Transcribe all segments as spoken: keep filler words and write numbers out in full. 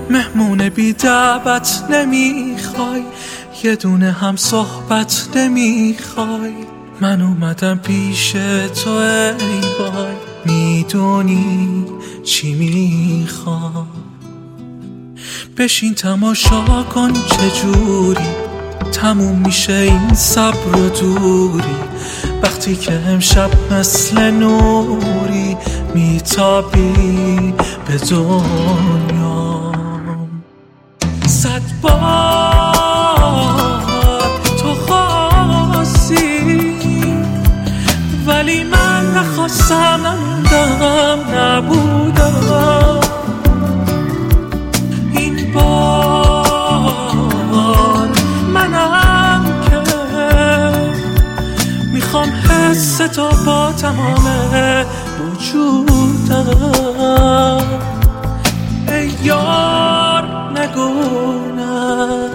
مهمون بی دعوت نمیخوای، یه دونه هم صحبت نمیخوای. من اومدم پیش تو ای وای، میدونی چی میخوام؟ بشین تماشا کن چجوری تموم میشه این صبر و دوری، وقتی که امشب مثل نوری میتابی به دنیام. صد بار تو خواستی ولی من نخواستم، نموندم نبودم. این بار منم که میخوام حس تو با تمام وجودم. ای یار نگو نه.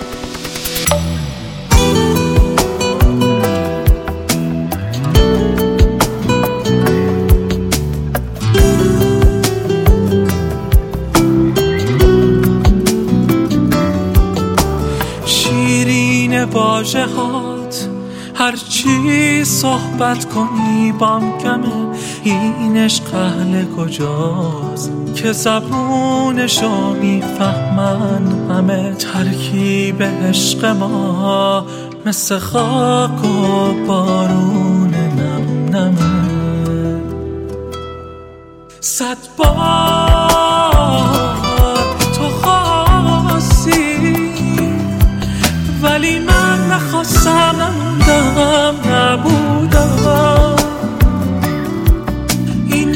شیرین واژه هات هرچی صحبت کنی بام کمه. این عشق اهل کجاست که زبونشو میفهمن همه؟ ترکیب عشق ما مثل خاک و بارون نم نمه. صد بار تو خواستی ولی من نخواستم، نموندم نبودم. این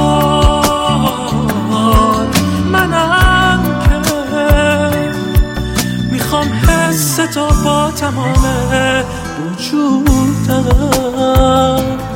بار منم که میخوام حس تو با تمام وجودم.